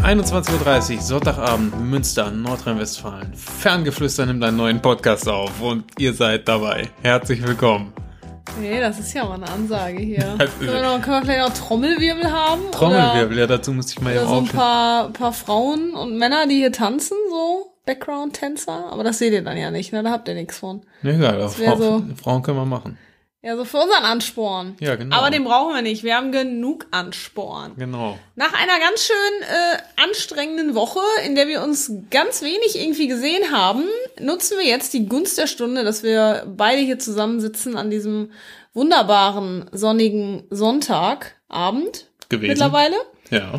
21:30 Uhr, Sonntagabend, Münster, Nordrhein-Westfalen. Ferngeflüster nimmt einen neuen Podcast auf und ihr seid dabei. Herzlich willkommen. Nee, das ist ja mal eine Ansage hier. Können wir vielleicht noch Trommelwirbel haben? Trommelwirbel, ja, dazu muss ich mal eben so ein paar Frauen und Männer, die hier tanzen, so Background-Tänzer. Aber das seht ihr dann ja nicht, ne? Da habt ihr nichts von. Ja, egal, Frauen können wir machen. Ja, so für unseren Ansporn. Ja, genau. Aber den brauchen wir nicht. Wir haben genug Ansporn. Genau. Nach einer ganz schön anstrengenden Woche, in der wir uns ganz wenig irgendwie gesehen haben, nutzen wir jetzt die Gunst der Stunde, dass wir beide hier zusammensitzen an diesem wunderbaren, sonnigen Sonntagabend gewesen. Mittlerweile. Ja.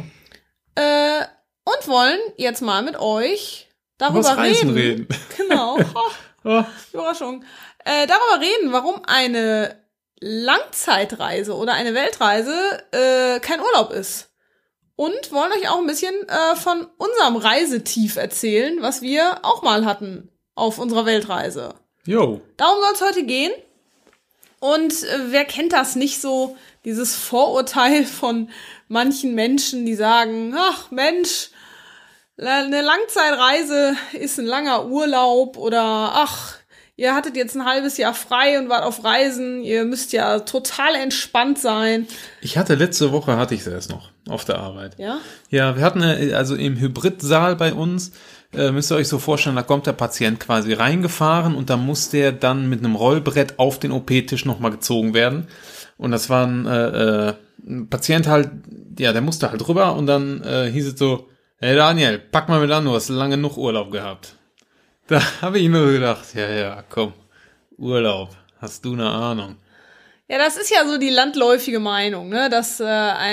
Und wollen jetzt mal mit euch darüber reden. Genau. Oh. Überraschung. Darüber reden, warum eine Langzeitreise oder eine Weltreise kein Urlaub ist. Und wollen euch auch ein bisschen von unserem Reisetief erzählen, was wir auch mal hatten auf unserer Weltreise. Jo. Darum soll es heute gehen. Und wer kennt das nicht so, dieses Vorurteil von manchen Menschen, die sagen, ach Mensch, eine Langzeitreise ist ein langer Urlaub oder ach, ihr hattet jetzt ein halbes Jahr frei und wart auf Reisen. Ihr müsst ja total entspannt sein. Letzte Woche hatte ich es erst noch auf der Arbeit. Ja? Ja, wir hatten also im Hybridsaal bei uns, müsst ihr euch so vorstellen, da kommt der Patient quasi reingefahren und da muss der dann mit einem Rollbrett auf den OP-Tisch nochmal gezogen werden. Und das war ein Patient halt, ja, der musste halt rüber und dann hieß es so, hey Daniel, pack mal mit an, du hast lange genug Urlaub gehabt. Da habe ich nur gedacht, ja, komm, Urlaub, hast du eine Ahnung? Ja, das ist ja so die landläufige Meinung, ne, dass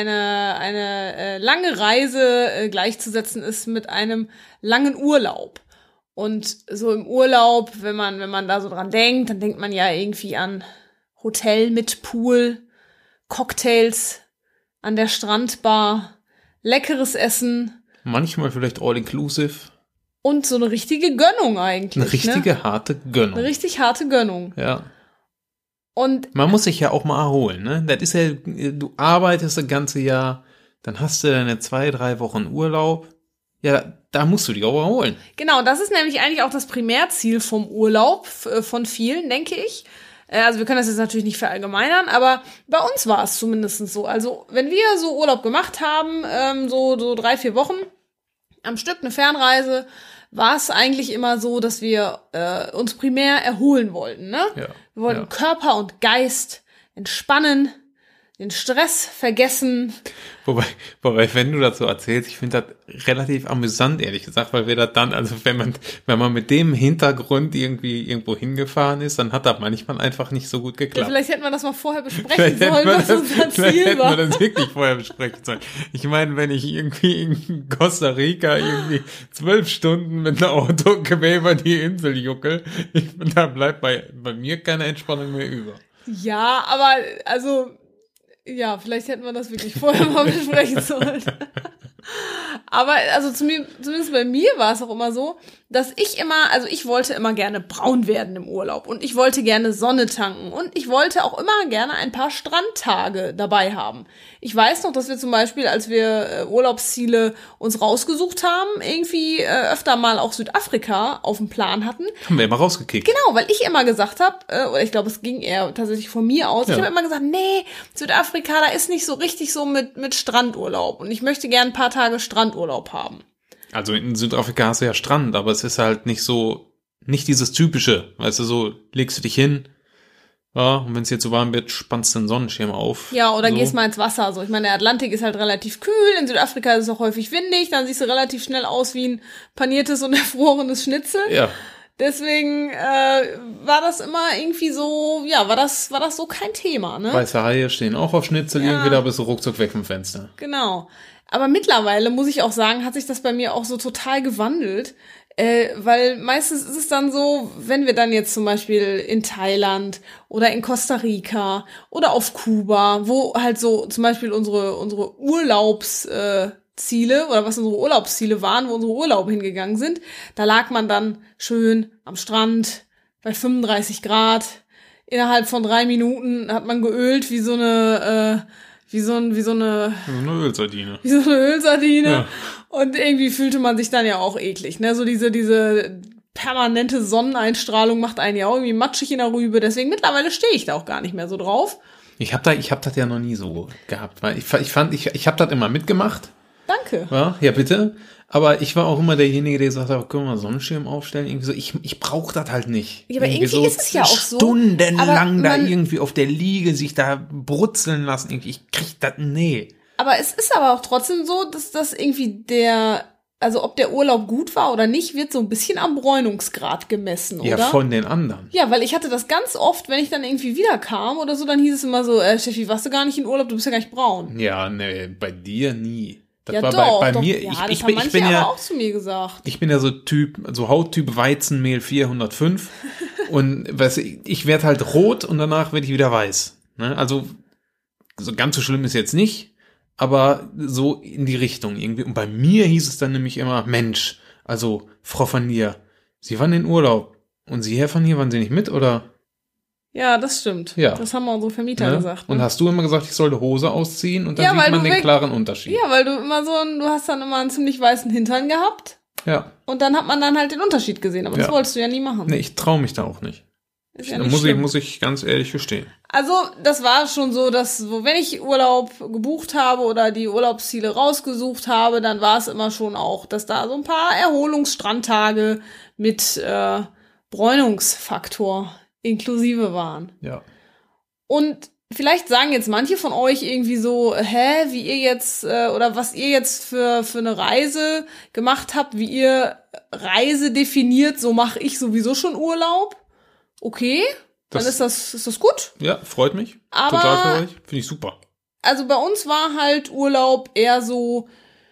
eine lange Reise gleichzusetzen ist mit einem langen Urlaub. Und so im Urlaub, wenn man da so dran denkt, dann denkt man ja irgendwie an Hotel mit Pool, Cocktails an der Strandbar, leckeres Essen. Manchmal vielleicht all-inclusive. Und so eine richtige Gönnung eigentlich. Eine richtige harte Gönnung. Eine richtig harte Gönnung. Ja. Und man muss sich ja auch mal erholen, ne? Das ist ja, du arbeitest das ganze Jahr, dann hast du deine 2-3 Wochen Urlaub. Ja, da musst du dich auch erholen. Genau, das ist nämlich eigentlich auch das Primärziel vom Urlaub von vielen, denke ich. Also wir können das jetzt natürlich nicht verallgemeinern, aber bei uns war es zumindest so. Also wenn wir so Urlaub gemacht haben, so 3-4 Wochen am Stück, eine Fernreise, war es eigentlich immer so, dass wir uns primär erholen wollten, ne? Ja, wir wollten Körper und Geist entspannen, den Stress vergessen. Wobei, wenn du das so erzählst, ich finde das relativ amüsant, ehrlich gesagt, weil wir das dann, also wenn man mit dem Hintergrund irgendwo hingefahren ist, dann hat das manchmal einfach nicht so gut geklappt. Ja, vielleicht hätten wir das mal vorher besprechen sollen, was unser Ziel war. Hätten wir das wirklich vorher besprechen sollen. Ich meine, wenn ich irgendwie in Costa Rica irgendwie 12 Stunden mit einem Auto quer über die Insel juckel, da bleibt bei mir keine Entspannung mehr über. Ja, aber also ja, vielleicht hätten wir das wirklich vorher mal besprechen sollen. Aber also zumindest bei mir war es auch immer so, dass ich wollte immer gerne braun werden im Urlaub und ich wollte gerne Sonne tanken und ich wollte auch immer gerne ein paar Strandtage dabei haben. Ich weiß noch, dass wir zum Beispiel, als wir Urlaubsziele uns rausgesucht haben, irgendwie öfter mal auch Südafrika auf dem Plan hatten. Haben wir immer rausgekickt. Genau, weil ich immer gesagt habe, oder ich glaube, es ging eher tatsächlich von mir aus, ich habe immer gesagt, nee, Südafrika, da ist nicht so richtig so mit Strandurlaub und ich möchte gerne ein paar Tage Strandurlaub haben. Also in Südafrika hast du ja Strand, aber es ist halt nicht dieses Typische, weißt du, so legst du dich hin, ja, und wenn es dir zu warm wird, spannst du den Sonnenschirm auf. Ja, oder so. Gehst mal ins Wasser. So, ich meine, der Atlantik ist halt relativ kühl, in Südafrika ist es auch häufig windig, dann siehst du relativ schnell aus wie ein paniertes und erfrorenes Schnitzel. Ja. Deswegen war das immer irgendwie so, ja, war das so kein Thema, ne? Weiße Haie stehen auch auf Schnitzel, irgendwie, da bist du ruckzuck weg vom Fenster. Genau. Aber mittlerweile, muss ich auch sagen, hat sich das bei mir auch so total gewandelt, weil meistens ist es dann so, wenn wir dann jetzt zum Beispiel in Thailand oder in Costa Rica oder auf Kuba, wo halt so zum Beispiel unsere Urlaubsziele oder was unsere Urlaubsziele waren, wo unsere Urlaube hingegangen sind, da lag man dann schön am Strand bei 35 Grad. Innerhalb von 3 Minuten hat man geölt wie so eine wie so eine So eine Ölsardine. wie so eine Ölsardine. Ja. Und irgendwie fühlte man sich dann ja auch eklig, ne? So diese permanente Sonneneinstrahlung macht einen ja auch irgendwie matschig in der Rübe. Deswegen mittlerweile stehe ich da auch gar nicht mehr so drauf. Ich hab das ja noch nie so gehabt, weil ich habe das immer mitgemacht. Danke. Ja, bitte. Aber ich war auch immer derjenige, der gesagt hat, können wir mal Sonnenschirm aufstellen? Irgendwie so, ich brauche das halt nicht. Ja, aber irgendwie so ist es ja auch so. Stundenlang Aber da irgendwie auf der Liege sich da brutzeln lassen. Irgendwie, ich krieg das, nee. Aber es ist aber auch trotzdem so, dass das irgendwie also ob der Urlaub gut war oder nicht, wird so ein bisschen am Bräunungsgrad gemessen, oder? Ja, von den anderen. Ja, weil ich hatte das ganz oft, wenn ich dann irgendwie wiederkam oder so, dann hieß es immer so, Steffi, warst du gar nicht in Urlaub, du bist ja gar nicht braun. Ja, nee, bei dir nie. Das Ja, war doch, bei doch. mir, Ja, ich das haben bin manche ja aber auch zu mir gesagt. Ich bin ja so Hauttyp Weizenmehl 405 und ich werde halt rot und danach werde ich wieder weiß. Ne? Also so ganz so schlimm ist jetzt nicht, aber so in die Richtung irgendwie. Und bei mir hieß es dann nämlich immer, Mensch, also Frau van Nier, Sie waren in Urlaub und Sie, Herr van Nier, waren Sie nicht mit, oder? Ja, das stimmt. Ja. Das haben unsere Vermieter gesagt. Ne? Und hast du immer gesagt, ich sollte Hose ausziehen und dann Ja, sieht weil man du den klaren Unterschied. Ja, weil du du hast dann immer einen ziemlich weißen Hintern gehabt Ja. und dann hat man dann halt den Unterschied gesehen, aber das Ja. wolltest du ja nie machen. Nee, ich traue mich da auch nicht. Ist ja Da nicht muss schlimm. ich ganz ehrlich gestehen. Also, das war schon so, dass so, wenn ich Urlaub gebucht habe oder die Urlaubsziele rausgesucht habe, dann war es immer schon auch, dass da so ein paar Erholungsstrandtage mit Bräunungsfaktor inklusive waren. Ja. Und vielleicht sagen jetzt manche von euch irgendwie so, wie ihr jetzt, oder was ihr jetzt für eine Reise gemacht habt, wie ihr Reise definiert, so mache ich sowieso schon Urlaub. Okay, dann ist das gut. Ja, freut mich. Aber- Total für euch. Finde ich super. Also bei uns war halt Urlaub eher so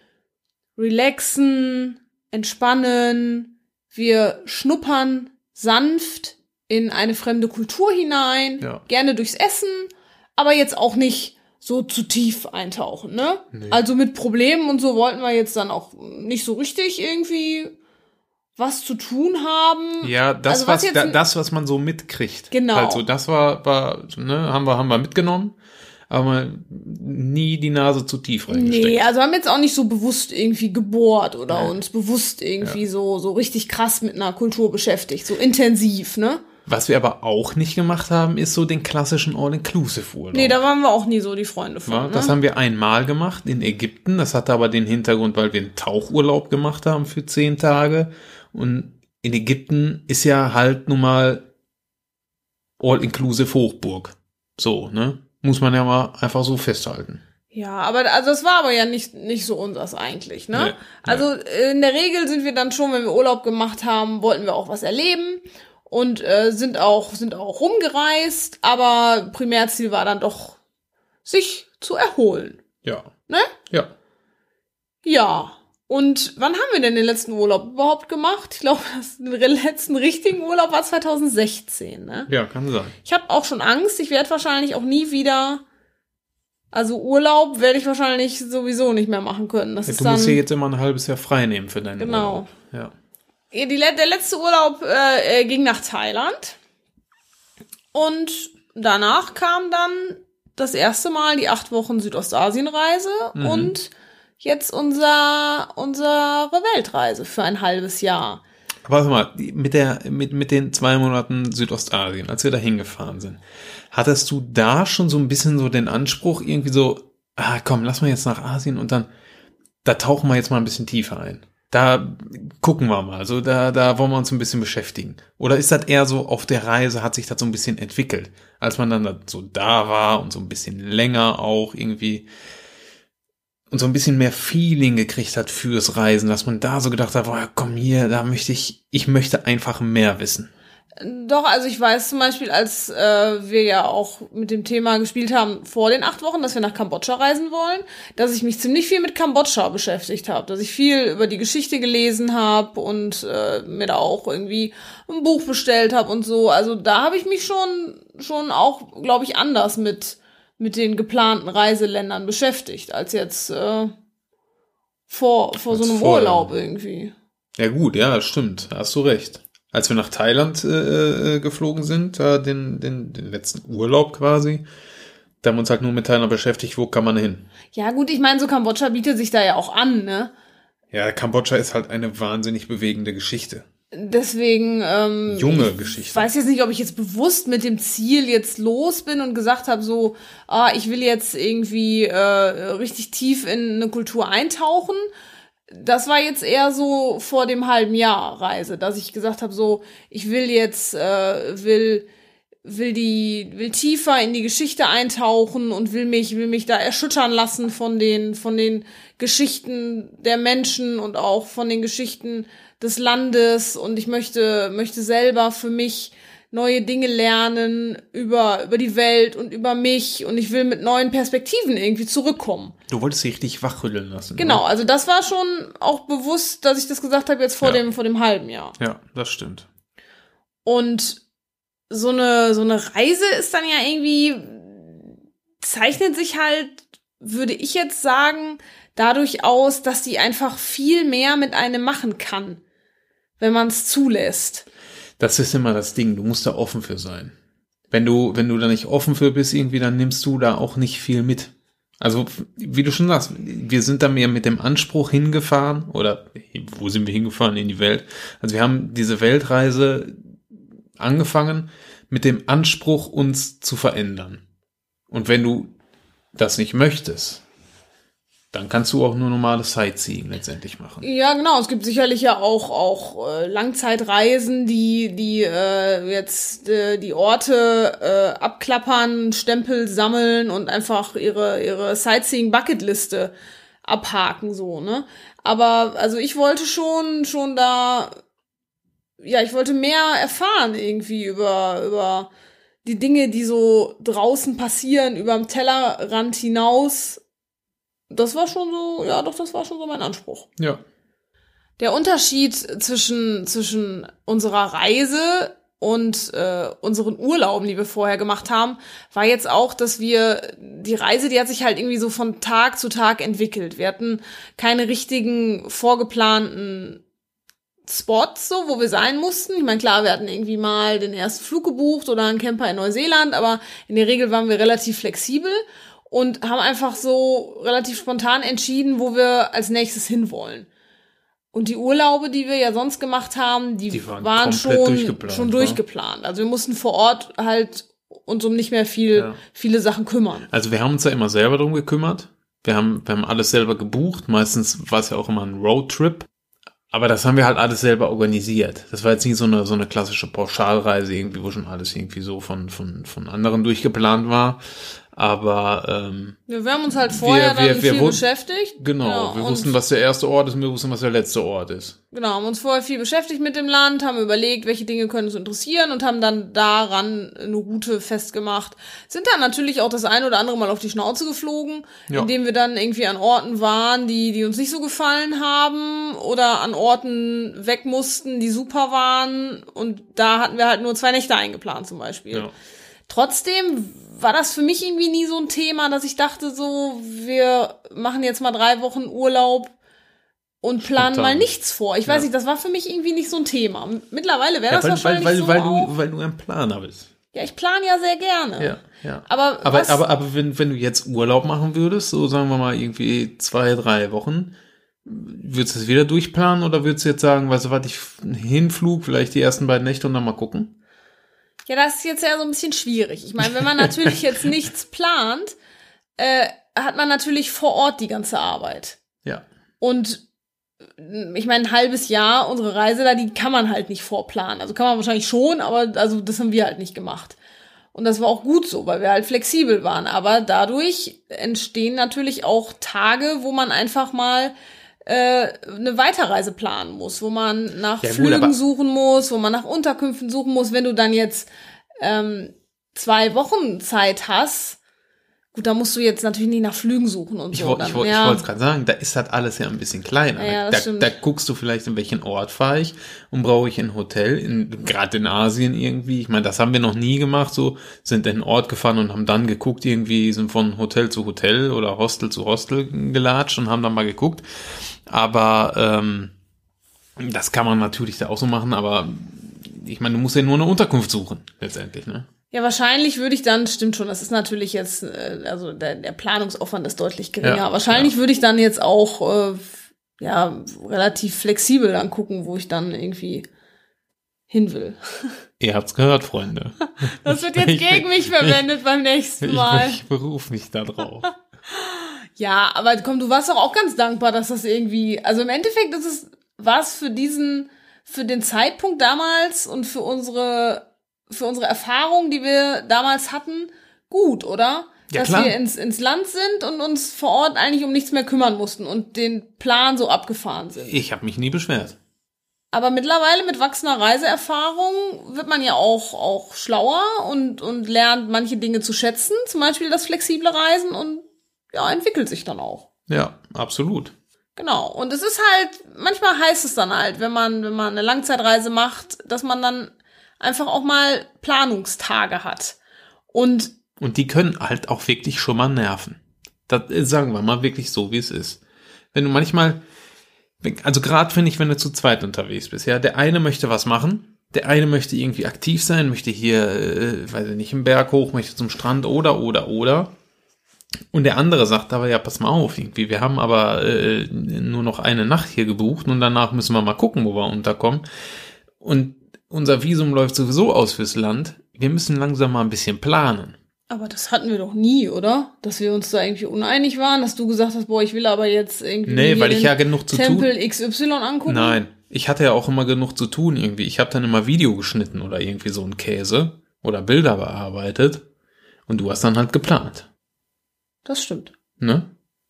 relaxen, entspannen, wir schnuppern sanft in eine fremde Kultur hinein, Ja. gerne durchs Essen, aber jetzt auch nicht so zu tief eintauchen, ne? Nee. Also mit Problemen und so wollten wir jetzt dann auch nicht so richtig irgendwie was zu tun haben. Ja, das, Also was man so mitkriegt. Genau. Also das war haben wir mitgenommen, aber nie die Nase zu tief reingesteckt. Nee, also haben jetzt auch nicht so bewusst irgendwie gebohrt oder Nee. uns bewusst irgendwie so richtig krass mit einer Kultur beschäftigt, so intensiv, ne? Was wir aber auch nicht gemacht haben, ist so den klassischen All-Inclusive-Urlaub. Nee, da waren wir auch nie so die Freunde von, Ja, ne? das haben wir einmal gemacht in Ägypten. Das hatte aber den Hintergrund, weil wir einen Tauchurlaub gemacht haben für 10 Tage. Und in Ägypten ist ja halt nun mal All-Inclusive Hochburg. So, ne? Muss man ja mal einfach so festhalten. Ja, aber also das war aber ja nicht so unseres eigentlich, ne? Nee, Also in der Regel sind wir dann schon, wenn wir Urlaub gemacht haben, wollten wir auch was erleben und sind auch rumgereist, aber Primärziel war dann doch, sich zu erholen, Ja. ne? Ja. Ja. Und wann haben wir denn den letzten Urlaub überhaupt gemacht? Ich glaube, den letzten richtigen Urlaub war 2016, ne? Ja, kann sein. Ich habe auch schon Angst, ich werde wahrscheinlich auch nie wieder, also Urlaub werde ich wahrscheinlich sowieso nicht mehr machen können. Das Ja, ist du dann, musst dir jetzt immer ein halbes Jahr frei nehmen für deinen Genau. Urlaub. Ja. Der letzte Urlaub ging nach Thailand und danach kam dann das erste Mal die 8 Wochen Südostasienreise und jetzt unsere Weltreise für ein halbes Jahr. Aber warte mal, mit den 2 Monaten Südostasien, als wir da hingefahren sind, hattest du da schon so ein bisschen so den Anspruch, irgendwie so, komm, lass mal jetzt nach Asien und dann, da tauchen wir jetzt mal ein bisschen tiefer ein. Da gucken wir mal, so da wollen wir uns ein bisschen beschäftigen. Oder ist das eher so, auf der Reise hat sich das so ein bisschen entwickelt, als man dann so da war und so ein bisschen länger auch irgendwie und so ein bisschen mehr Feeling gekriegt hat fürs Reisen, dass man da so gedacht hat, boah, komm hier, ich möchte einfach mehr wissen. Doch, also ich weiß zum Beispiel, als wir ja auch mit dem Thema gespielt haben vor den 8 Wochen, dass wir nach Kambodscha reisen wollen, dass ich mich ziemlich viel mit Kambodscha beschäftigt habe, dass ich viel über die Geschichte gelesen habe und mir da auch irgendwie ein Buch bestellt habe und so. Also da habe ich mich schon auch, glaube ich, anders mit den geplanten Reiseländern beschäftigt, als jetzt vor so einem vorher. Urlaub irgendwie. Ja gut, ja, stimmt, hast du recht. Als wir nach Thailand geflogen sind, den letzten Urlaub quasi, Da haben wir uns halt nur mit Thailand beschäftigt, wo kann man hin? Ja gut, ich meine, so Kambodscha bietet sich da ja auch an, ne? Ja, Kambodscha ist halt eine wahnsinnig bewegende Geschichte. Deswegen, Junge Geschichte. Ich weiß jetzt nicht, ob ich jetzt bewusst mit dem Ziel jetzt los bin und gesagt habe, so, ich will jetzt irgendwie richtig tief in eine Kultur eintauchen. Das war jetzt eher so vor dem halben Jahr Reise, dass ich gesagt habe, so, ich will jetzt, will tiefer in die Geschichte eintauchen und will mich da erschüttern lassen von den Geschichten der Menschen und auch von den Geschichten des Landes, und ich möchte selber für mich neue Dinge lernen über die Welt und über mich, und ich will mit neuen Perspektiven irgendwie zurückkommen. Du wolltest dich richtig wachrütteln lassen. Genau, ne? also das war schon auch bewusst, dass ich das gesagt habe jetzt vor dem halben Jahr. Ja, das stimmt. Und so eine Reise ist dann ja irgendwie, zeichnet sich halt, würde ich jetzt sagen, dadurch aus, dass die einfach viel mehr mit einem machen kann, wenn man es zulässt. Das ist immer das Ding, du musst da offen für sein. Wenn du da nicht offen für bist irgendwie, dann nimmst du da auch nicht viel mit. Also, wie du schon sagst, wir sind da mehr mit dem Anspruch hingefahren, oder wo sind wir hingefahren? In die Welt. Also wir haben diese Weltreise angefangen mit dem Anspruch, uns zu verändern. Und wenn du das nicht möchtest, dann kannst du auch nur normales Sightseeing letztendlich machen. Ja, genau. Es gibt sicherlich ja auch Langzeitreisen, die jetzt die Orte abklappern, Stempel sammeln und einfach ihre Sightseeing-Bucketliste abhaken, so, ne? Aber also ich wollte schon da, ja, ich wollte mehr erfahren irgendwie über die Dinge, die so draußen passieren, überm Tellerrand hinaus. Das war schon so, ja doch, das war schon so mein Anspruch. Ja. Der Unterschied zwischen unserer Reise und unseren Urlauben, die wir vorher gemacht haben, war jetzt auch, dass die Reise, die hat sich halt irgendwie so von Tag zu Tag entwickelt. Wir hatten keine richtigen vorgeplanten Spots, so, wo wir sein mussten. Ich meine, klar, wir hatten irgendwie mal den ersten Flug gebucht oder einen Camper in Neuseeland, aber in der Regel waren wir relativ flexibel und haben einfach so relativ spontan entschieden, wo wir als nächstes hinwollen. Und die Urlaube, die wir ja sonst gemacht haben, die waren schon durchgeplant. Also wir mussten vor Ort halt uns um nicht mehr viele Sachen kümmern. Also wir haben uns ja immer selber drum gekümmert. Wir haben alles selber gebucht. Meistens war es ja auch immer ein Roadtrip. Aber das haben wir halt alles selber organisiert. Das war jetzt nicht so eine klassische Pauschalreise irgendwie, wo schon alles irgendwie so von anderen durchgeplant war. Aber wir haben uns halt vorher viel beschäftigt. Genau, wir wussten, was der erste Ort ist, und wir wussten, was der letzte Ort ist. Genau, haben uns vorher viel beschäftigt mit dem Land, haben überlegt, welche Dinge können uns interessieren und haben dann daran eine Route festgemacht. Sind dann natürlich auch das eine oder andere Mal auf die Schnauze geflogen, indem wir dann irgendwie an Orten waren, die uns nicht so gefallen haben, oder an Orten weg mussten, die super waren, und da hatten wir halt nur 2 Nächte eingeplant zum Beispiel. Ja. Trotzdem war das für mich irgendwie nie so ein Thema, dass ich dachte so, wir machen jetzt mal 3 Wochen Urlaub und planen mal nichts vor. Ich weiß nicht, das war für mich irgendwie nicht so ein Thema. Mittlerweile wäre das wahrscheinlich so weil du ein Planer bist. Ja, ich plane ja sehr gerne. Ja. Aber wenn du jetzt Urlaub machen würdest, so sagen wir mal irgendwie 2, 3 Wochen, würdest du es wieder durchplanen oder würdest du jetzt sagen, weißt du was, ich Hinflug, vielleicht die ersten 2 Nächte und dann mal gucken? Ja, das ist jetzt ja so ein bisschen schwierig. Ich meine, wenn man natürlich jetzt nichts plant, hat man natürlich vor Ort die ganze Arbeit. Ja. Und ich meine, ein halbes Jahr, unsere Reise da, die kann man halt nicht vorplanen. Also kann man wahrscheinlich schon, aber also das haben wir halt nicht gemacht. Und das war auch gut so, weil wir halt flexibel waren. Aber dadurch entstehen natürlich auch Tage, wo man einfach mal eine Weiterreise planen muss, wo man nach Flügen suchen muss, wo man nach Unterkünften suchen muss. Wenn du dann jetzt 2 Wochen Zeit hast, gut, da musst du jetzt natürlich nicht nach Flügen suchen und so. Ich wollte es gerade sagen, da ist halt alles ja ein bisschen kleiner. Ja, da guckst du vielleicht, in welchen Ort fahre ich und brauche ich ein Hotel, gerade in Asien irgendwie. Ich meine, das haben wir noch nie gemacht, so sind in einen Ort gefahren und haben dann geguckt, irgendwie sind von Hotel zu Hotel oder Hostel zu Hostel gelatscht und haben dann mal geguckt. Aber das kann man natürlich da auch so machen, aber ich meine, du musst ja nur eine Unterkunft suchen, letztendlich, ne? Ja, wahrscheinlich würde ich dann, stimmt schon, das ist natürlich jetzt, also der Planungsaufwand ist deutlich geringer. Ja, Wahrscheinlich würde ich dann jetzt auch, relativ flexibel dann gucken, wo ich dann irgendwie hin will. Ihr habt's gehört, Freunde. Das wird jetzt gegen mich verwendet beim nächsten Mal. Ich berufe mich da drauf. Ja, aber komm, du warst doch auch ganz dankbar, dass das irgendwie, also im Endeffekt war es für den Zeitpunkt damals und für unsere Erfahrung, die wir damals hatten, gut, oder? Ja, dass klar. wir ins Land sind und uns vor Ort eigentlich um nichts mehr kümmern mussten und den Plan so abgefahren sind. Ich habe mich nie beschwert. Aber mittlerweile mit wachsender Reiseerfahrung wird man ja auch schlauer und lernt manche Dinge zu schätzen, zum Beispiel das flexible Reisen und ja, entwickelt sich dann auch. Ja, absolut. Genau. Und es ist halt, manchmal heißt es dann halt, wenn man eine Langzeitreise macht, dass man dann einfach auch mal Planungstage hat. Und die können halt auch wirklich schon mal nerven. Das sagen wir mal wirklich so, wie es ist. Wenn du manchmal, also gerade finde ich, wenn du zu zweit unterwegs bist, ja, der eine möchte was machen, der eine möchte irgendwie aktiv sein, möchte hier, weiß ich nicht, einen Berg hoch, möchte zum Strand oder. Und der andere sagt aber, ja, pass mal auf, irgendwie, wir haben aber nur noch eine Nacht hier gebucht und danach müssen wir mal gucken, wo wir unterkommen. Und unser Visum läuft sowieso aus fürs Land. Wir müssen langsam mal ein bisschen planen. aber das hatten wir doch nie, oder? Dass wir uns da irgendwie uneinig waren, dass du gesagt hast, boah, ich will aber jetzt irgendwie Nee, weil ich ja genug zu tun. Tempel XY angucken. Nein, ich hatte ja auch immer genug zu tun irgendwie. Ich habe dann immer Video geschnitten oder irgendwie so einen Käse oder Bilder bearbeitet und du hast dann halt geplant. Das stimmt. Ne?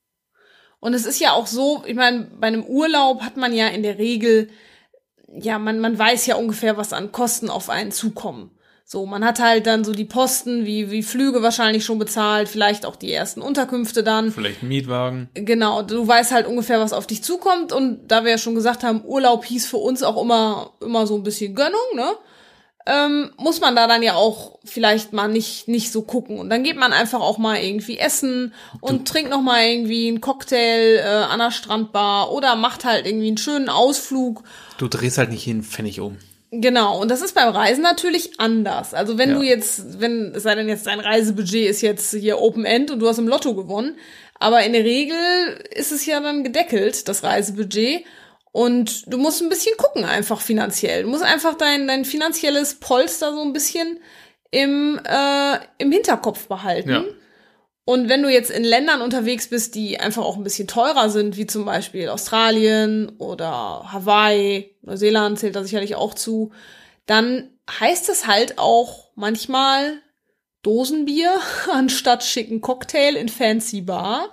Und es ist ja auch so, ich meine, bei einem Urlaub hat man ja in der Regel, ja, man weiß ja ungefähr, was an Kosten auf einen zukommen. So, man hat halt dann so die Posten, wie Flüge wahrscheinlich schon bezahlt, vielleicht auch die ersten Unterkünfte dann. Vielleicht ein Mietwagen. Genau, du weißt halt ungefähr, was auf dich zukommt. Und da wir ja schon gesagt haben, Urlaub hieß für uns auch immer so ein bisschen Gönnung, ne? Muss man da dann ja auch vielleicht mal nicht so gucken. Und dann geht man einfach auch mal irgendwie essen und trinkt noch mal irgendwie einen Cocktail an der Strandbar oder macht halt irgendwie einen schönen Ausflug. Du drehst halt nicht jeden Pfennig um. Genau, und das ist beim Reisen natürlich anders. Also wenn Ja. du jetzt, es sei denn jetzt dein Reisebudget ist jetzt hier Open End und du hast im Lotto gewonnen, aber in der Regel ist es ja dann gedeckelt, das Reisebudget. Und du musst ein bisschen gucken, einfach finanziell. Du musst einfach dein finanzielles Polster so ein bisschen im Hinterkopf behalten. Ja. Und wenn du jetzt in Ländern unterwegs bist, die einfach auch ein bisschen teurer sind, wie zum Beispiel Australien oder Hawaii, Neuseeland zählt da sicherlich auch zu, dann heißt es halt auch manchmal Dosenbier anstatt schicken Cocktail in Fancy Bar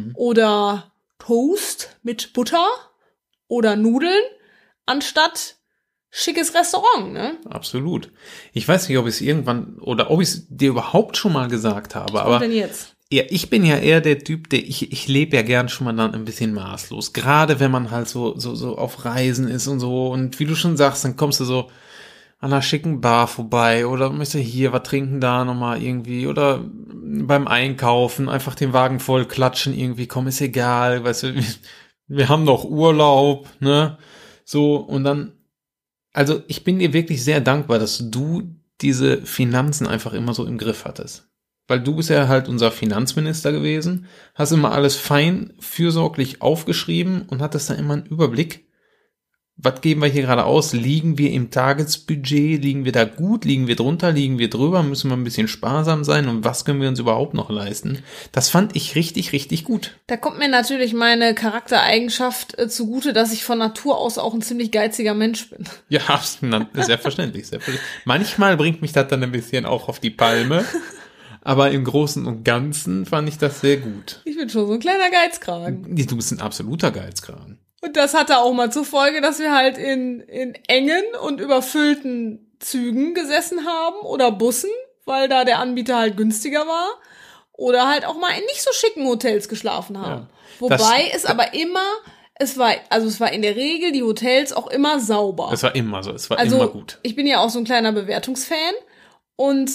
oder Toast mit Butter oder Nudeln anstatt schickes Restaurant, ne? Absolut. Ich weiß nicht, ob ich es irgendwann oder ob ich es dir überhaupt schon mal gesagt habe, aber Was denn jetzt? ja, ich bin ja eher der Typ, ich lebe ja gern schon mal dann ein bisschen maßlos. Gerade wenn man halt so auf Reisen ist und so. Und wie du schon sagst, dann kommst du so an einer schicken Bar vorbei oder möchtest hier was trinken da nochmal irgendwie oder beim Einkaufen einfach den Wagen voll klatschen irgendwie, komm, ist egal, weißt du, wir haben doch Urlaub, ne? So, und dann, also ich bin dir wirklich sehr dankbar, dass du diese Finanzen einfach immer so im Griff hattest. Weil du bist ja halt unser Finanzminister gewesen, hast immer alles fein, fürsorglich aufgeschrieben und hattest dann immer einen Überblick. Was geben wir hier gerade aus? Liegen wir im Tagesbudget? Liegen wir da gut? Liegen wir drunter? Liegen wir drüber? Müssen wir ein bisschen sparsam sein? Und was können wir uns überhaupt noch leisten? Das fand ich richtig, richtig gut. Da kommt mir natürlich meine Charaktereigenschaft zugute, dass ich von Natur aus auch ein ziemlich geiziger Mensch bin. Ja, selbstverständlich, selbstverständlich. Manchmal bringt mich das dann ein bisschen auch auf die Palme. Aber im Großen und Ganzen fand ich das sehr gut. Ich bin schon so ein kleiner Geizkragen. Du bist ein absoluter Geizkragen. Und das hatte auch mal zur Folge, dass wir halt in engen und überfüllten Zügen gesessen haben oder Bussen, weil da der Anbieter halt günstiger war. Oder halt auch mal in nicht so schicken Hotels geschlafen haben. Ja. Wobei es aber immer, es war in der Regel die Hotels auch immer sauber. Es war immer so, es war Also immer gut. ich bin ja auch so ein kleiner Bewertungsfan und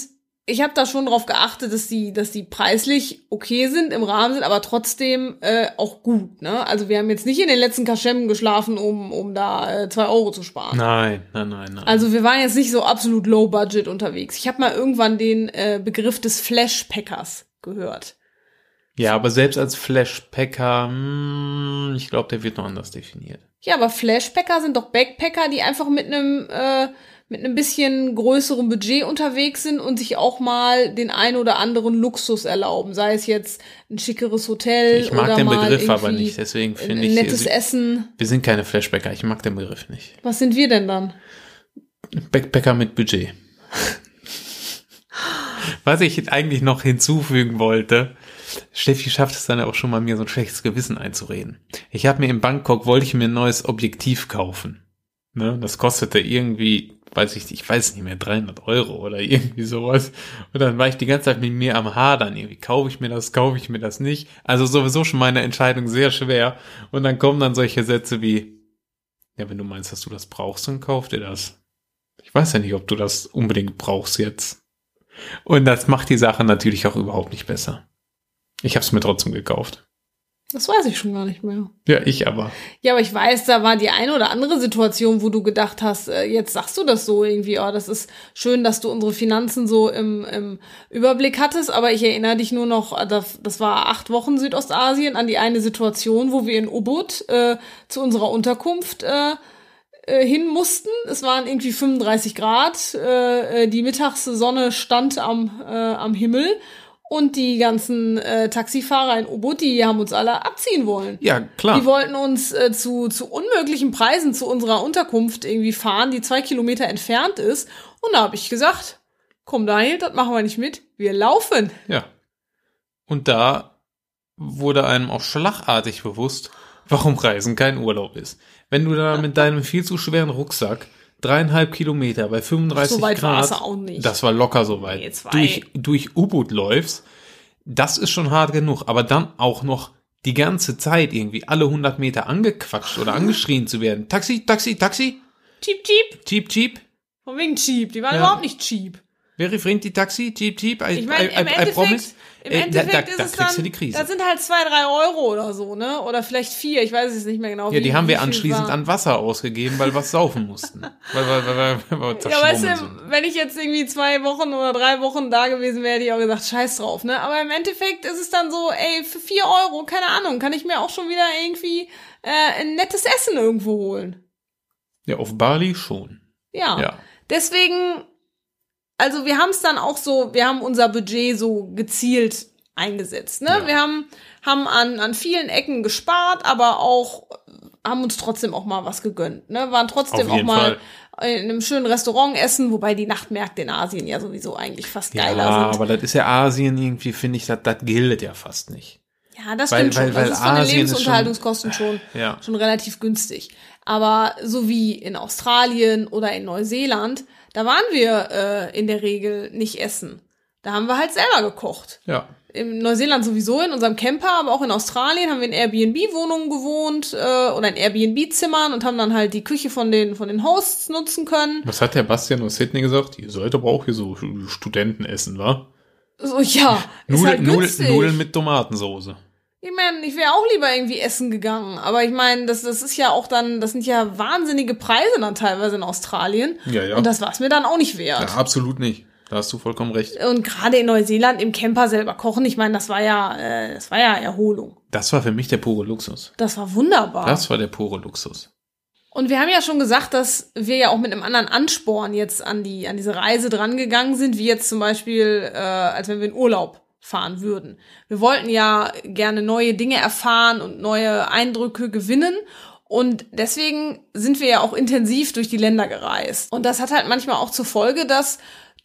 ich habe da schon drauf geachtet, dass die preislich okay sind, im Rahmen sind, aber trotzdem auch gut, ne? Also wir haben jetzt nicht in den letzten Kaschemmen geschlafen, um da 2 Euro zu sparen. Nein. Also wir waren jetzt nicht so absolut low budget unterwegs. Ich habe mal irgendwann den Begriff des Flashpackers gehört. Ja, aber selbst als Flashpacker, ich glaube, der wird noch anders definiert. Ja, aber Flashpacker sind doch Backpacker, die einfach mit einem bisschen größerem Budget unterwegs sind und sich auch mal den ein oder anderen Luxus erlauben. Sei es jetzt ein schickeres Hotel ich mag oder den mal Begriff aber irgendwie nicht, deswegen finde ich... ein nettes Essen. Wir sind keine Flashbacker, ich mag den Begriff nicht. Was sind wir denn dann? Backpacker mit Budget. Was ich eigentlich noch hinzufügen wollte, Steffi schafft es dann auch schon mal, mir so ein schlechtes Gewissen einzureden. Wollte ich mir ein neues Objektiv kaufen. Ne? Das kostete irgendwie, ich weiß nicht mehr, 300 € oder irgendwie sowas. Und dann war ich die ganze Zeit mit mir am Hadern. Irgendwie, kaufe ich mir das nicht? Also sowieso schon meine Entscheidung sehr schwer. Und dann kommen dann solche Sätze wie, ja, wenn du meinst, dass du das brauchst, dann kauf dir das. Ich weiß ja nicht, ob du das unbedingt brauchst jetzt. Und das macht die Sache natürlich auch überhaupt nicht besser. Ich habe es mir trotzdem gekauft. Das weiß ich schon gar nicht mehr. Ja, ich aber. Ja, aber ich weiß, da war die eine oder andere Situation, wo du gedacht hast, jetzt sagst du das so irgendwie, oh, das ist schön, dass du unsere Finanzen so im Überblick hattest, aber ich erinnere dich nur noch, das war 8 Wochen Südostasien, an die eine Situation, wo wir in Ubud zu unserer Unterkunft hin mussten. Es waren irgendwie 35 Grad, die Mittagssonne stand am Himmel. Und die ganzen Taxifahrer in Ubud, die haben uns alle abziehen wollen. Ja, klar. Die wollten uns zu unmöglichen Preisen zu unserer Unterkunft irgendwie fahren, die 2 Kilometer entfernt ist. Und da habe ich gesagt, komm Daniel, das machen wir nicht mit, wir laufen. Ja. Und da wurde einem auch schlagartig bewusst, warum Reisen kein Urlaub ist. Wenn du da mit deinem viel zu schweren Rucksack 3,5 Kilometer bei 35 so weit Grad, war es auch nicht. Das war locker so weit, durch Ubud läufst, das ist schon hart genug, aber dann auch noch die ganze Zeit irgendwie alle 100 Meter angequatscht oder angeschrien zu werden. Taxi, Taxi, Taxi. Cheap, cheap. Cheap, cheap. Von wegen cheap, die waren überhaupt nicht cheap. Very friendly Taxi, cheap, cheap. Ich meine, im Endeffekt ist es dann, das sind halt 2-3 Euro oder so, ne? Oder vielleicht 4, ich weiß es nicht mehr genau. Ja, die haben wir anschließend an Wasser ausgegeben, weil wir was saufen mussten. weil wir ja, weißt du, wenn ich jetzt irgendwie 2 Wochen oder 3 Wochen da gewesen wäre, hätte ich auch gesagt, scheiß drauf, ne? Aber im Endeffekt ist es dann so, ey, für 4 Euro, keine Ahnung, kann ich mir auch schon wieder irgendwie ein nettes Essen irgendwo holen. Ja, auf Bali schon. Ja. Deswegen, also wir haben es dann auch so, wir haben unser Budget so gezielt eingesetzt, ne? Ja. Wir haben an vielen Ecken gespart, aber auch haben uns trotzdem auch mal was gegönnt, ne? Waren trotzdem auch mal in einem schönen Restaurant essen, wobei die Nachtmärkte in Asien ja sowieso eigentlich fast geiler sind. Ja, aber das ist ja Asien irgendwie, finde ich, das gilt ja fast nicht. Ja, das stimmt schon. Das ist von den Lebensunterhaltungskosten schon relativ günstig. Aber so wie in Australien oder in Neuseeland, da waren wir in der Regel nicht essen. Da haben wir halt selber gekocht. Ja. In Neuseeland sowieso, in unserem Camper, aber auch in Australien haben wir in Airbnb-Wohnungen gewohnt oder in Airbnb-Zimmern und haben dann halt die Küche von den Hosts nutzen können. Was hat der Bastian aus Sydney gesagt? Ihr sollt aber auch hier so Studenten essen, wa? So, ja, ist halt günstig. Nudeln mit Tomatensoße. Ich meine, ich wäre auch lieber irgendwie essen gegangen. Aber ich meine, das ist ja auch dann, das sind ja wahnsinnige Preise dann teilweise in Australien. Ja. Und das war es mir dann auch nicht wert. Ja, absolut nicht. Da hast du vollkommen recht. Und gerade in Neuseeland im Camper selber kochen, ich meine, das war ja Erholung. Das war für mich der pure Luxus. Das war wunderbar. Das war der pure Luxus. Und wir haben ja schon gesagt, dass wir ja auch mit einem anderen Ansporn jetzt an diese Reise drangegangen sind, wie jetzt zum Beispiel, als wenn wir in Urlaub fahren würden. Wir wollten ja gerne neue Dinge erfahren und neue Eindrücke gewinnen. Und deswegen sind wir ja auch intensiv durch die Länder gereist. Und das hat halt manchmal auch zur Folge, dass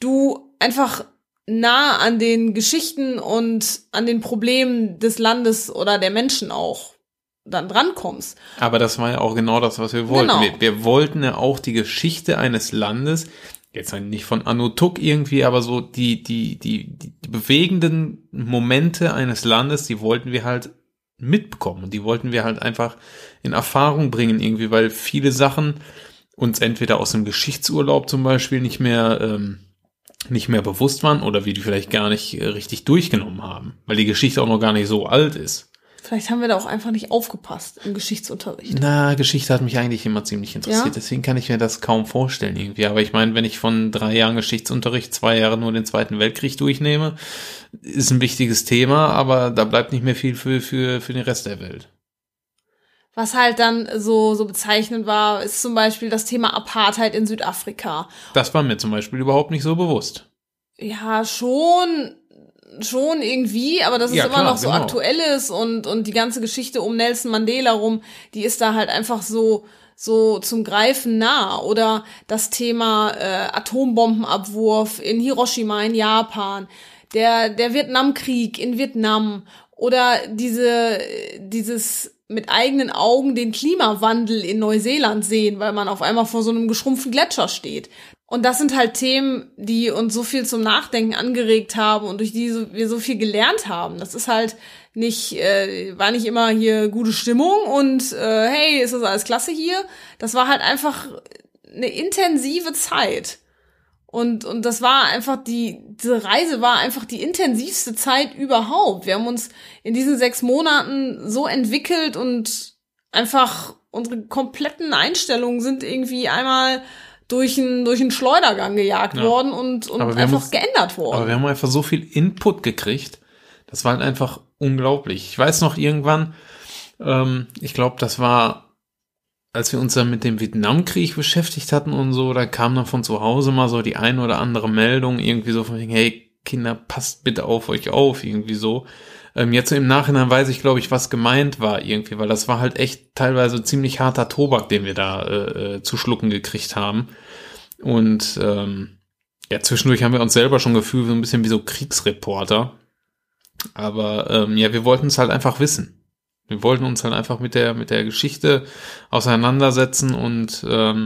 du einfach nah an den Geschichten und an den Problemen des Landes oder der Menschen auch dann drankommst. Aber das war ja auch genau das, was wir wollten. Genau. Wir wollten ja auch die Geschichte eines Landes, jetzt nicht von Anno Tuck irgendwie, aber so die bewegenden Momente eines Landes, die wollten wir halt mitbekommen und die wollten wir halt einfach in Erfahrung bringen irgendwie, weil viele Sachen uns entweder aus dem Geschichtsurlaub zum Beispiel nicht mehr nicht mehr bewusst waren oder wir die vielleicht gar nicht richtig durchgenommen haben, weil die Geschichte auch noch gar nicht so alt ist. Vielleicht haben wir da auch einfach nicht aufgepasst im Geschichtsunterricht. Na, Geschichte hat mich eigentlich immer ziemlich interessiert, Ja? deswegen kann ich mir das kaum vorstellen irgendwie. Aber ich meine, wenn ich von 3 Jahren Geschichtsunterricht 2 Jahre nur den Zweiten Weltkrieg durchnehme, ist ein wichtiges Thema, aber da bleibt nicht mehr viel für den Rest der Welt. Was halt dann so bezeichnend war, ist zum Beispiel das Thema Apartheid in Südafrika. Das war mir zum Beispiel überhaupt nicht so bewusst. Ja, schon irgendwie, aber dass es Ja, immer klar, noch so genau. aktuell ist und die ganze Geschichte um Nelson Mandela rum, die ist da halt einfach so zum Greifen nah. Oder das Thema Atombombenabwurf in Hiroshima in Japan, der Vietnamkrieg in Vietnam oder dieses mit eigenen Augen den Klimawandel in Neuseeland sehen, weil man auf einmal vor so einem geschrumpften Gletscher steht. Und das sind halt Themen, die uns so viel zum Nachdenken angeregt haben und durch die wir so viel gelernt haben. Das ist halt war nicht immer hier gute Stimmung und hey, ist das alles klasse hier? Das war halt einfach eine intensive Zeit. Und das war einfach diese Reise war einfach die intensivste Zeit überhaupt. Wir haben uns in diesen 6 Monaten so entwickelt und einfach unsere kompletten Einstellungen sind irgendwie einmal durch einen Schleudergang gejagt worden und einfach geändert worden. Aber wir haben einfach so viel Input gekriegt. Das war halt einfach unglaublich. Ich weiß noch irgendwann, ich glaube, das war, als wir uns dann mit dem Vietnamkrieg beschäftigt hatten und so, da kam dann von zu Hause mal so die eine oder andere Meldung, irgendwie so von wegen, hey, Kinder, passt bitte auf euch auf, irgendwie so. Jetzt im Nachhinein weiß ich, glaube ich, was gemeint war irgendwie, weil das war halt echt teilweise ziemlich harter Tobak, den wir da zu schlucken gekriegt haben. Und ja, zwischendurch haben wir uns selber schon gefühlt so ein bisschen wie so Kriegsreporter. Aber ja, wir wollten es halt einfach wissen. Wir wollten uns halt einfach mit der Geschichte auseinandersetzen und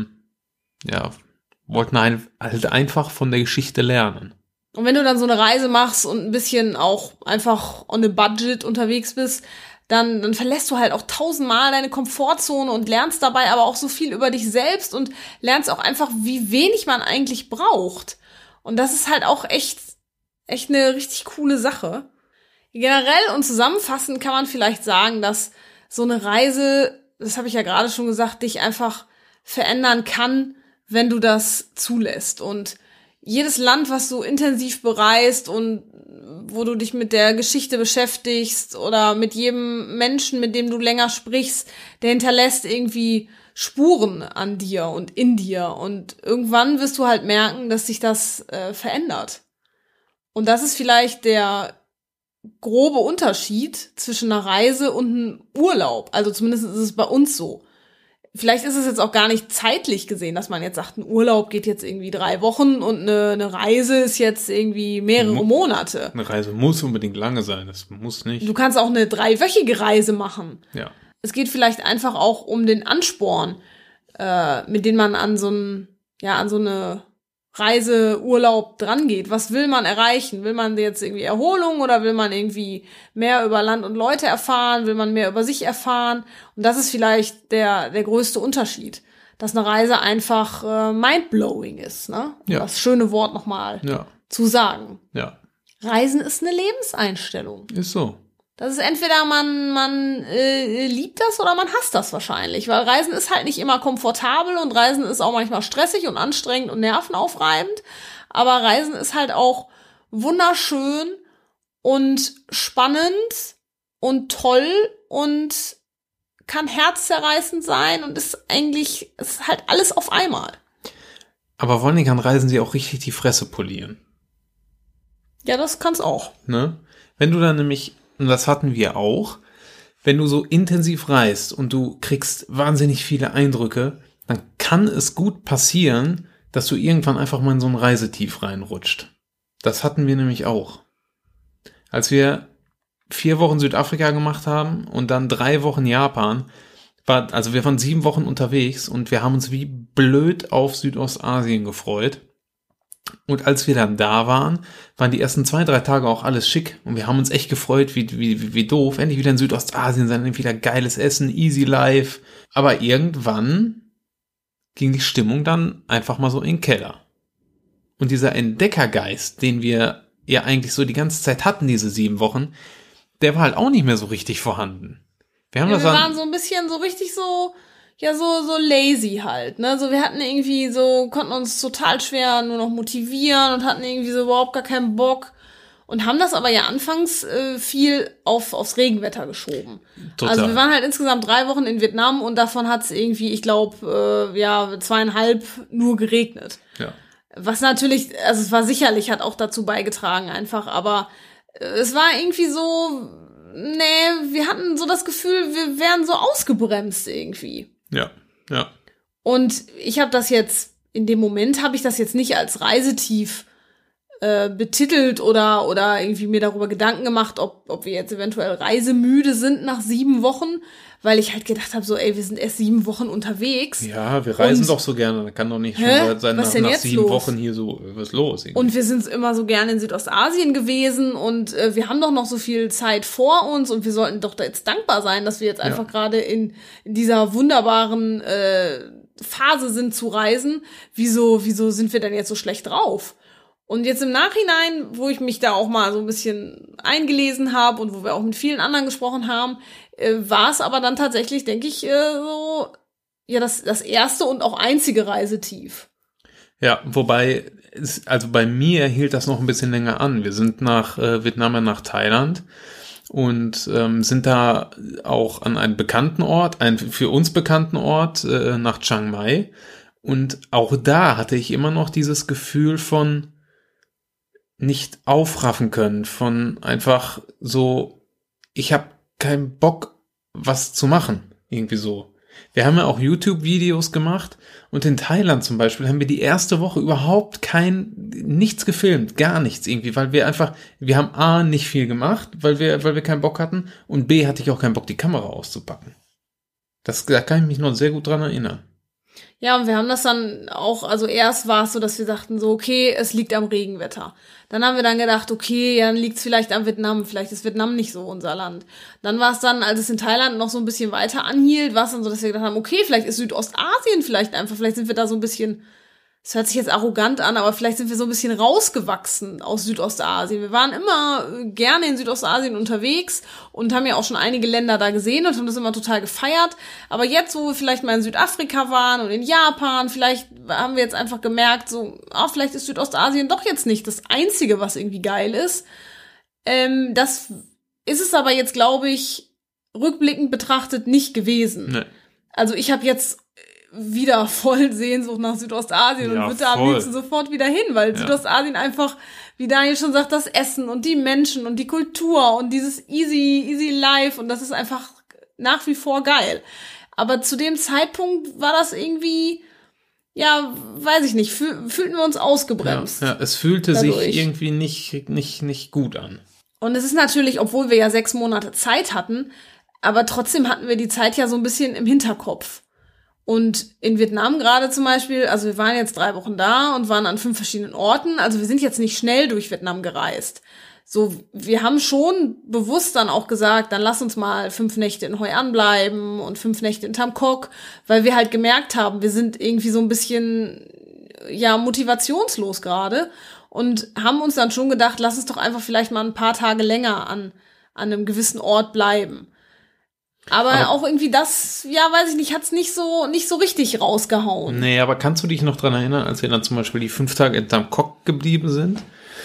ja, wollten halt einfach von der Geschichte lernen. Und wenn du dann so eine Reise machst und ein bisschen auch einfach on a budget unterwegs bist, dann verlässt du halt auch 1000-mal deine Komfortzone und lernst dabei aber auch so viel über dich selbst und lernst auch einfach, wie wenig man eigentlich braucht. Und das ist halt auch echt eine richtig coole Sache. Generell und zusammenfassend kann man vielleicht sagen, dass so eine Reise, das habe ich ja gerade schon gesagt, dich einfach verändern kann, wenn du das zulässt. Und jedes Land, was du intensiv bereist und wo du dich mit der Geschichte beschäftigst oder mit jedem Menschen, mit dem du länger sprichst, der hinterlässt irgendwie Spuren an dir und in dir. Und irgendwann wirst du halt merken, dass sich das verändert. Und das ist vielleicht der grobe Unterschied zwischen einer Reise und einem Urlaub. Also zumindest ist es bei uns so. Vielleicht ist es jetzt auch gar nicht zeitlich gesehen, dass man jetzt sagt, ein Urlaub geht jetzt irgendwie 3 Wochen und eine Reise ist jetzt irgendwie mehrere Monate. Eine Reise muss unbedingt lange sein, das muss nicht. Du kannst auch eine 3-wöchige Reise machen. Ja. Es geht vielleicht einfach auch um den Ansporn, mit dem man an so eine Reise, Urlaub dran geht. Was will man erreichen? Will man jetzt irgendwie Erholung oder will man irgendwie mehr über Land und Leute erfahren? Will man mehr über sich erfahren? Und das ist vielleicht der größte Unterschied, dass eine Reise einfach mindblowing ist, ne? Ja. Das schöne Wort nochmal zu sagen. Ja. Reisen ist eine Lebenseinstellung. Ist so. Das ist entweder man liebt das oder man hasst das wahrscheinlich, weil Reisen ist halt nicht immer komfortabel und Reisen ist auch manchmal stressig und anstrengend und nervenaufreibend, aber Reisen ist halt auch wunderschön und spannend und toll und kann herzzerreißend sein und ist halt alles auf einmal. Aber vor allen Dingen kann Reisen sie auch richtig die Fresse polieren. Ja, das kann's auch. Ne? Wenn du dann nämlich, und das hatten wir auch, wenn du so intensiv reist und du kriegst wahnsinnig viele Eindrücke, dann kann es gut passieren, dass du irgendwann einfach mal in so ein Reisetief reinrutscht. Das hatten wir nämlich auch. Als wir 4 Wochen Südafrika gemacht haben und dann 3 Wochen Japan, also wir waren 7 Wochen unterwegs und wir haben uns wie blöd auf Südostasien gefreut. Und als wir dann da waren die ersten 2-3 Tage auch alles schick. Und wir haben uns echt gefreut, wie doof. Endlich wieder in Südostasien sein, endlich wieder geiles Essen, easy life. Aber irgendwann ging die Stimmung dann einfach mal so in den Keller. Und dieser Entdeckergeist, den wir ja eigentlich so die ganze Zeit hatten, diese 7 Wochen, der war halt auch nicht mehr so richtig vorhanden. Wir waren so ein bisschen so richtig so, ja, so lazy halt, ne? So, wir hatten irgendwie so, konnten uns total schwer nur noch motivieren und hatten irgendwie so überhaupt gar keinen Bock. Und haben das aber ja anfangs viel aufs Regenwetter geschoben. Total. Also wir waren halt insgesamt 3 Wochen in Vietnam und davon hat es irgendwie, ich glaube, 2,5 nur geregnet. Ja. Was natürlich, also es war sicherlich, hat auch dazu beigetragen einfach, aber es war irgendwie so, wir hatten so das Gefühl, wir wären so ausgebremst irgendwie. Ja. Und ich habe das jetzt, in dem Moment habe ich das jetzt nicht als Reisetief betitelt oder irgendwie mir darüber Gedanken gemacht, ob wir jetzt eventuell reisemüde sind nach 7 Wochen, weil ich halt gedacht habe, so, wir sind erst 7 Wochen unterwegs. Ja, wir reisen doch so gerne, da kann doch nicht schon sein, nach 7 Wochen hier so, was los? Irgendwie. Und wir sind immer so gerne in Südostasien gewesen und wir haben doch noch so viel Zeit vor uns und wir sollten doch da jetzt dankbar sein, dass wir jetzt einfach gerade in dieser wunderbaren Phase sind zu reisen. Wieso sind wir denn jetzt so schlecht drauf? Und jetzt im Nachhinein, wo ich mich da auch mal so ein bisschen eingelesen habe und wo wir auch mit vielen anderen gesprochen haben, war es aber dann tatsächlich, denke ich, das erste und auch einzige Reisetief. Ja, wobei, also bei mir hielt das noch ein bisschen länger an. Wir sind nach Vietnam und nach Thailand und sind da auch an einen bekannten Ort, einen für uns bekannten Ort, nach Chiang Mai. Und auch da hatte ich immer noch dieses Gefühl von nicht aufraffen können, von einfach so, ich habe keinen Bock, was zu machen, irgendwie so. Wir haben ja auch YouTube-Videos gemacht und in Thailand zum Beispiel haben wir die erste Woche überhaupt nichts gefilmt, gar nichts irgendwie, weil wir haben A, nicht viel gemacht, weil wir keinen Bock hatten und B, hatte ich auch keinen Bock, die Kamera auszupacken. Da kann ich mich noch sehr gut dran erinnern. Ja, und wir haben das dann auch, also erst war es so, dass wir sagten so, okay, es liegt am Regenwetter. Dann haben wir dann gedacht, okay, ja, dann liegt es vielleicht am Vietnam, vielleicht ist Vietnam nicht so unser Land. Dann war es dann, als es in Thailand noch so ein bisschen weiter anhielt, war es dann so, dass wir gedacht haben, okay, vielleicht ist Südostasien vielleicht sind wir da so ein bisschen, es hört sich jetzt arrogant an, aber vielleicht sind wir so ein bisschen rausgewachsen aus Südostasien. Wir waren immer gerne in Südostasien unterwegs und haben ja auch schon einige Länder da gesehen und haben das immer total gefeiert. Aber jetzt, wo wir vielleicht mal in Südafrika waren und in Japan, vielleicht haben wir jetzt einfach gemerkt, so, vielleicht ist Südostasien doch jetzt nicht das Einzige, was irgendwie geil ist. Das ist es aber jetzt, glaube ich, rückblickend betrachtet nicht gewesen. Nee. Also ich habe jetzt wieder voll Sehnsucht nach Südostasien und würde da am liebsten sofort wieder hin, weil Südostasien einfach, wie Daniel schon sagt, das Essen und die Menschen und die Kultur und dieses easy life und das ist einfach nach wie vor geil. Aber zu dem Zeitpunkt war das irgendwie, ja, weiß ich nicht, fühlten wir uns ausgebremst. Ja, es fühlte sich irgendwie nicht gut an. Und es ist natürlich, obwohl wir ja 6 Monate Zeit hatten, aber trotzdem hatten wir die Zeit ja so ein bisschen im Hinterkopf. Und in Vietnam gerade zum Beispiel, also wir waren jetzt 3 Wochen da und waren an 5 verschiedenen Orten. Also wir sind jetzt nicht schnell durch Vietnam gereist. So, wir haben schon bewusst dann auch gesagt, dann lass uns mal 5 Nächte in Hoi An bleiben und 5 Nächte in Tam Coc, weil wir halt gemerkt haben, wir sind irgendwie so ein bisschen, motivationslos gerade und haben uns dann schon gedacht, lass uns doch einfach vielleicht mal ein paar Tage länger an einem gewissen Ort bleiben. Aber auch irgendwie das, weiß ich nicht, hat's nicht so richtig rausgehauen. Nee, aber kannst du dich noch dran erinnern, als wir dann zum Beispiel die 5 Tage in Tam Coc geblieben sind?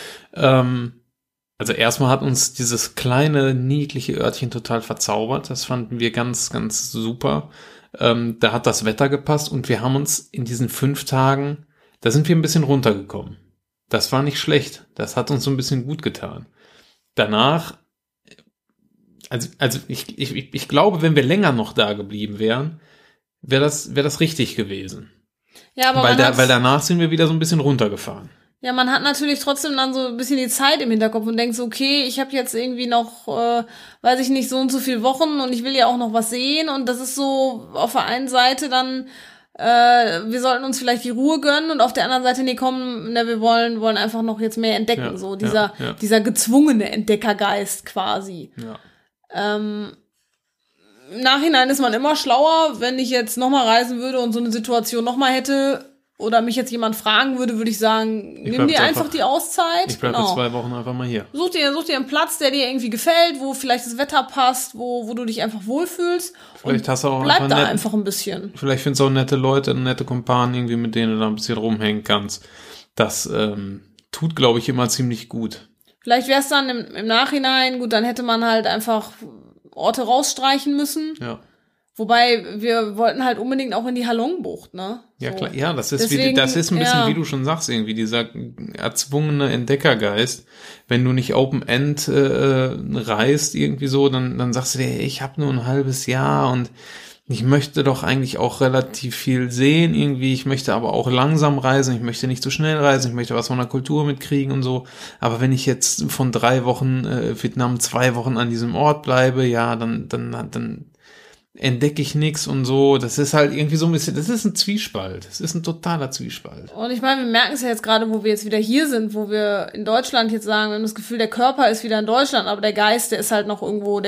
Also erstmal hat uns dieses kleine, niedliche Örtchen total verzaubert. Das fanden wir ganz, ganz super. Da hat das Wetter gepasst und wir haben uns in diesen 5 Tagen, da sind wir ein bisschen runtergekommen. Das war nicht schlecht. Das hat uns so ein bisschen gut getan. Danach, also ich glaube, wenn wir länger noch da geblieben wären, wäre das richtig gewesen. Ja, aber weil danach sind wir wieder so ein bisschen runtergefahren. Ja, man hat natürlich trotzdem dann so ein bisschen die Zeit im Hinterkopf und denkt so, okay, ich habe jetzt irgendwie noch, weiß ich nicht, so und so viele Wochen und ich will ja auch noch was sehen und das ist so auf der einen Seite dann, wir sollten uns vielleicht die Ruhe gönnen und auf der anderen Seite, wir wollen einfach noch jetzt mehr entdecken, dieser gezwungene Entdeckergeist quasi. Ja. Im Nachhinein ist man immer schlauer, wenn ich jetzt nochmal reisen würde und so eine Situation nochmal hätte, oder mich jetzt jemand fragen würde, würde ich sagen, nimm dir einfach die Auszeit. Ich bleibe 2 Wochen einfach mal hier. Such dir einen Platz, der dir irgendwie gefällt, wo vielleicht das Wetter passt, wo du dich einfach wohlfühlst. Vielleicht hast du auch bleib da einfach ein bisschen. Vielleicht findest du auch nette Leute, nette Kumpanen irgendwie, mit denen du da ein bisschen rumhängen kannst. Das tut, glaube ich, immer ziemlich gut. Vielleicht wäre es dann im Nachhinein, gut, dann hätte man halt einfach Orte rausstreichen müssen. Ja. Wobei, wir wollten halt unbedingt auch in die Halongbucht, ne? Ja, so. Klar. Ja, das ist Deswegen, ein bisschen, wie du schon sagst, irgendwie, dieser erzwungene Entdeckergeist. Wenn du nicht Open-End reist, irgendwie so, dann sagst du dir, ich habe nur ein halbes Jahr und ich möchte doch eigentlich auch relativ viel sehen irgendwie. Ich möchte aber auch langsam reisen. Ich möchte nicht zu schnell reisen. Ich möchte was von der Kultur mitkriegen und so. Aber wenn ich jetzt von 3 Wochen Vietnam 2 Wochen an diesem Ort bleibe, ja, dann entdecke ich nichts und so. Das ist halt irgendwie so ein bisschen, das ist ein Zwiespalt. Das ist ein totaler Zwiespalt. Und ich meine, wir merken es ja jetzt gerade, wo wir jetzt wieder hier sind, wo wir in Deutschland jetzt sagen, wir haben das Gefühl, der Körper ist wieder in Deutschland, aber der Geist, der ist halt noch irgendwo,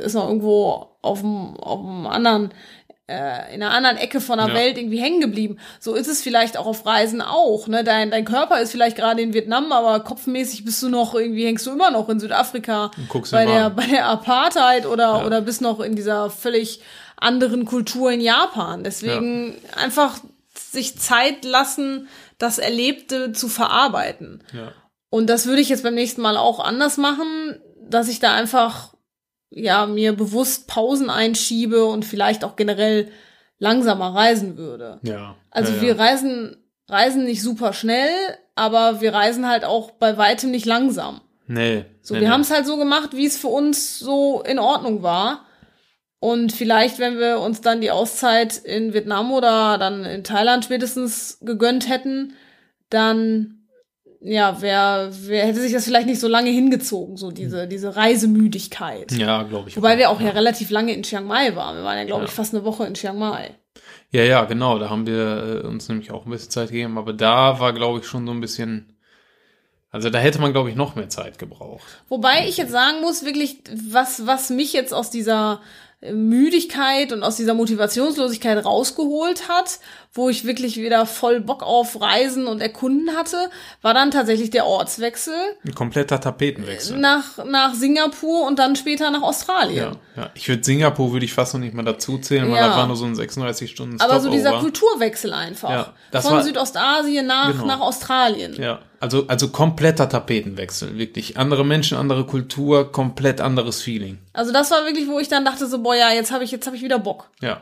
auf dem anderen, in einer anderen Ecke von der Welt irgendwie hängen geblieben. So ist es vielleicht auch auf Reisen auch, ne? Dein Körper ist vielleicht gerade in Vietnam, aber kopfmäßig hängst du immer noch in Südafrika bei der Apartheid oder bist noch in dieser völlig anderen Kultur in Japan. Deswegen einfach sich Zeit lassen, das Erlebte zu verarbeiten. Ja. Und das würde ich jetzt beim nächsten Mal auch anders machen, dass ich da einfach mir bewusst Pausen einschiebe und vielleicht auch generell langsamer reisen würde. Ja. Also wir reisen nicht super schnell, aber wir reisen halt auch bei weitem nicht langsam. Wir haben es halt so gemacht, wie es für uns so in Ordnung war. Und vielleicht, wenn wir uns dann die Auszeit in Vietnam oder dann in Thailand spätestens gegönnt hätten, dann hätte sich das vielleicht nicht so lange hingezogen, so diese Reisemüdigkeit. Ja, glaube ich. Wobei wir auch relativ lange in Chiang Mai waren. Wir waren ja, glaube ich, fast eine Woche in Chiang Mai. Ja, genau. Da haben wir uns nämlich auch ein bisschen Zeit gegeben. Aber da war, glaube ich, schon so ein bisschen, also da hätte man, glaube ich, noch mehr Zeit gebraucht. Wobei ich jetzt sagen muss, wirklich, was mich jetzt aus dieser Müdigkeit und aus dieser Motivationslosigkeit rausgeholt hat, wo ich wirklich wieder voll Bock auf Reisen und Erkunden hatte, war dann tatsächlich der Ortswechsel. Ein kompletter Tapetenwechsel. Nach Singapur und dann später nach Australien. Ja. Singapur würde ich fast noch nicht mal dazu zählen, weil das war nur so ein 36-Stunden-Stopover. Aber so dieser Kulturwechsel einfach. Ja, von Südostasien nach Australien. Ja, also kompletter Tapetenwechsel, wirklich. Andere Menschen, andere Kultur, komplett anderes Feeling. Also das war wirklich, wo ich dann dachte so, jetzt habe ich wieder Bock. Ja.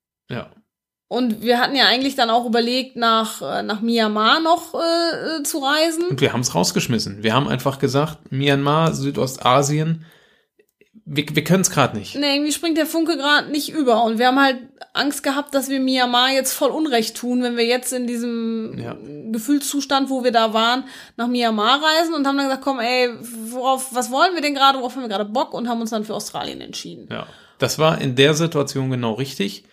Und wir hatten ja eigentlich dann auch überlegt, nach Myanmar noch zu reisen. Und wir haben es rausgeschmissen. Wir haben einfach gesagt, Myanmar, Südostasien, wir können es gerade nicht. Nee, irgendwie springt der Funke gerade nicht über. Und wir haben halt Angst gehabt, dass wir Myanmar jetzt voll Unrecht tun, wenn wir jetzt in diesem Gefühlszustand, wo wir da waren, nach Myanmar reisen und haben dann gesagt, komm, was wollen wir denn gerade, worauf haben wir gerade Bock, und haben uns dann für Australien entschieden. Ja, das war in der Situation genau richtig.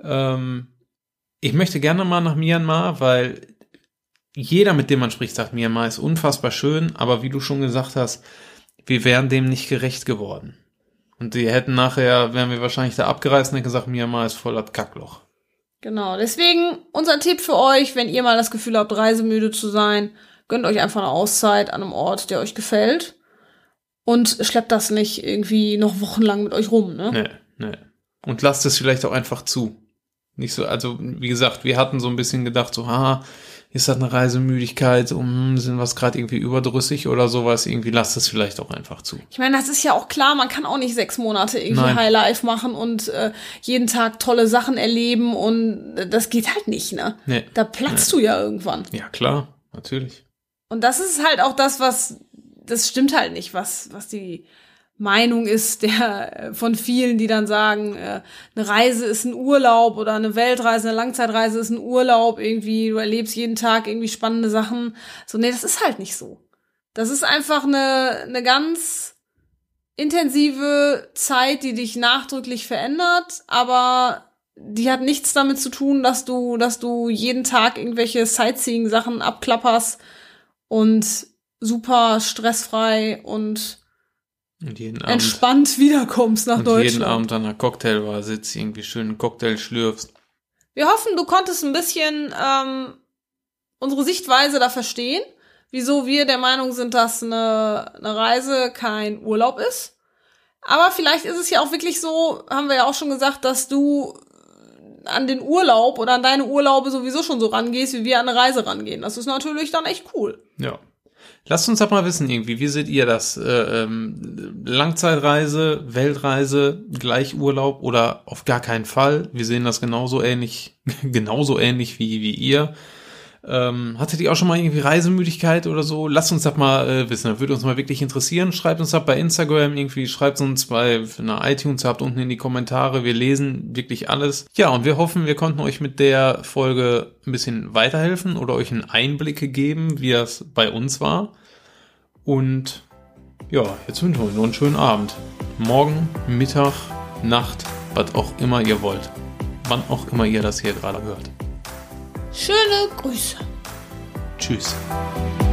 Ich möchte gerne mal nach Myanmar, weil jeder, mit dem man spricht, sagt, Myanmar ist unfassbar schön, aber wie du schon gesagt hast, wir wären dem nicht gerecht geworden. Und wären wir wahrscheinlich da abgereist und hätten gesagt, Myanmar ist voll das Kackloch. Genau, deswegen unser Tipp für euch, wenn ihr mal das Gefühl habt, reisemüde zu sein, gönnt euch einfach eine Auszeit an einem Ort, der euch gefällt, und schleppt das nicht irgendwie noch wochenlang mit euch rum, ne? Nee. Und lasst es vielleicht auch einfach zu. Nicht so, also wie gesagt, wir hatten so ein bisschen gedacht, so, ist das eine Reisemüdigkeit, sind wir gerade irgendwie überdrüssig oder sowas, irgendwie lasst es vielleicht auch einfach zu. Ich meine, das ist ja auch klar, man kann auch nicht 6 Monate irgendwie Highlife machen und jeden Tag tolle Sachen erleben, und das geht halt nicht, ne? Nee. Da platzt du ja irgendwann. Ja, klar, natürlich. Und das ist halt auch das stimmt halt nicht, was die Meinung ist von vielen, die dann sagen, eine Reise ist ein Urlaub oder eine Weltreise, eine Langzeitreise ist ein Urlaub, irgendwie, du erlebst jeden Tag irgendwie spannende Sachen. So, nee, das ist halt nicht so. Das ist einfach eine ganz intensive Zeit, die dich nachdrücklich verändert, aber die hat nichts damit zu tun, dass du jeden Tag irgendwelche Sightseeing-Sachen abklapperst und super stressfrei und jeden Abend entspannt wiederkommst nach Deutschland. Jeden Abend an einer Cocktailbar sitzt, irgendwie schön einen Cocktail schlürfst. Wir hoffen, du konntest ein bisschen unsere Sichtweise da verstehen, wieso wir der Meinung sind, dass eine Reise kein Urlaub ist. Aber vielleicht ist es ja auch wirklich so, haben wir ja auch schon gesagt, dass du an den Urlaub oder an deine Urlaube sowieso schon so rangehst, wie wir an eine Reise rangehen. Das ist natürlich dann echt cool. Ja. Lasst uns das mal wissen irgendwie. Wie seht ihr das? Langzeitreise, Weltreise, gleich Urlaub oder auf gar keinen Fall? Wir sehen das genauso ähnlich wie ihr. Hattet ihr auch schon mal irgendwie Reisemüdigkeit oder so? Lasst uns das mal wissen. Das würde uns mal wirklich interessieren. Schreibt uns das bei Instagram irgendwie. Schreibt uns wenn ihr iTunes habt, unten in die Kommentare. Wir lesen wirklich alles. Ja, und wir hoffen, wir konnten euch mit der Folge ein bisschen weiterhelfen oder euch einen Einblick geben, wie das bei uns war. Und ja, jetzt wünschen wir euch noch einen schönen Abend. Morgen, Mittag, Nacht, was auch immer ihr wollt. Wann auch immer ihr das hier gerade hört. Schöne Grüße. Tschüss.